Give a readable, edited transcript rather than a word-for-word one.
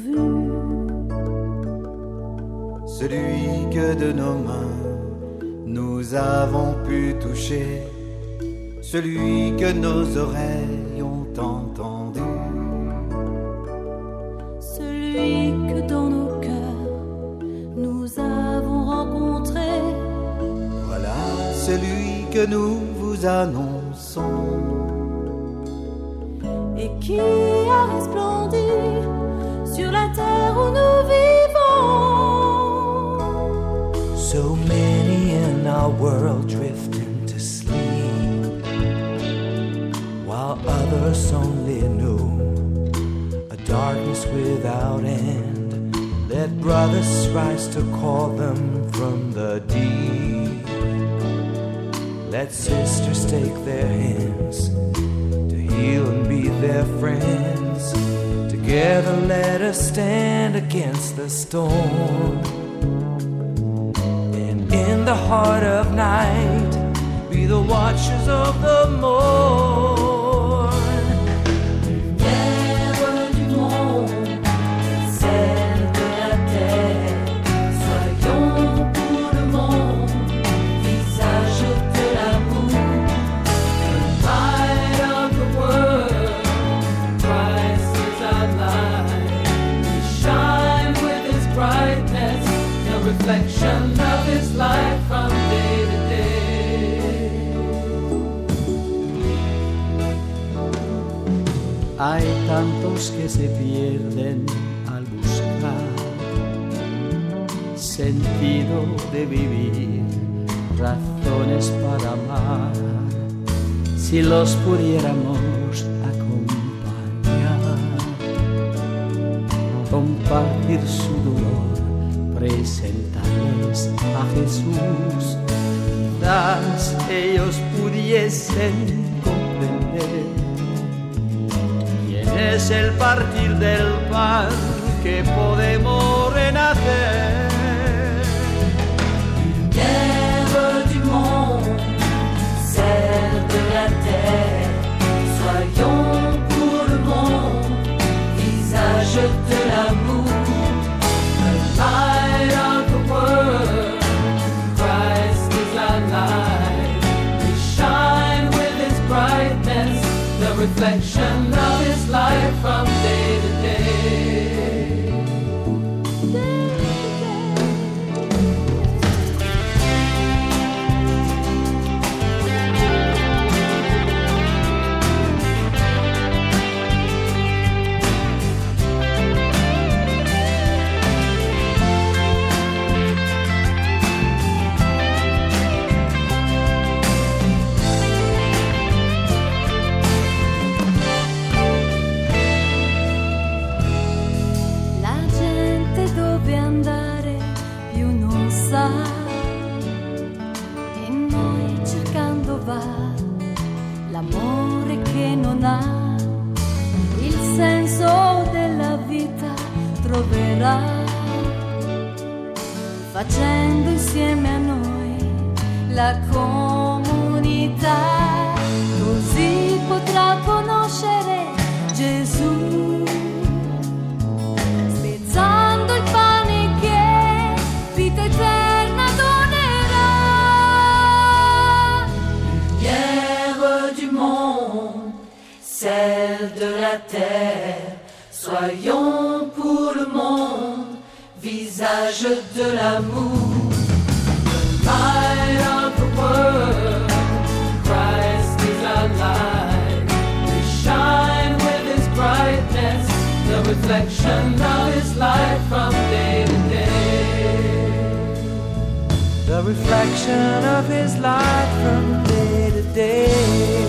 vue. Celui que de nos mains nous avons pu toucher, celui que nos oreilles ont entendu, celui que dans nos cœurs nous avons rencontré. Voilà celui que nous vous annonçons et qui a resplendi sur la terre où nous vivons. So many in our world drifting to sleep, while others only know a darkness without end. Let brothers rise to call them from the deep. Let sisters take their hands to heal and be their friends. Together let us stand against the storm. And in the heart of night, be the watchers of the morn. Lumière du monde, celle de la terre, soyons pour le monde, visage de l'amour. The light of the world, Christ is our light. We shine with His brightness, the reflection of His light from day to day. Hay tantos que se pierden al buscar sentido de vivir, razones para amar. Si los pudiéramos acompañar, compartir su dolor, presentarles a Jesús, quizás ellos pudiesen comprender. Es el partir del pan que podemos renacer. Lumière du monde, celle de la terre, soyons pour le monde, visage de l'amour. The light of the world, Christ is our light. We shine with His brightness, the reflection of His light from day to day. E noi cercando va l'amore che non ha, il senso della vita troverà, facendo insieme a noi la comunità, così potrà conoscere Gesù, spezzando il pane che vita eterna donnerà. Lumière du monde, celle de la terre, soyons pour le monde, visage de l'amour. Light of the world, Christ is our light. We shine with His brightness, the reflection of His light from day to day. The reflection of His light from day to day.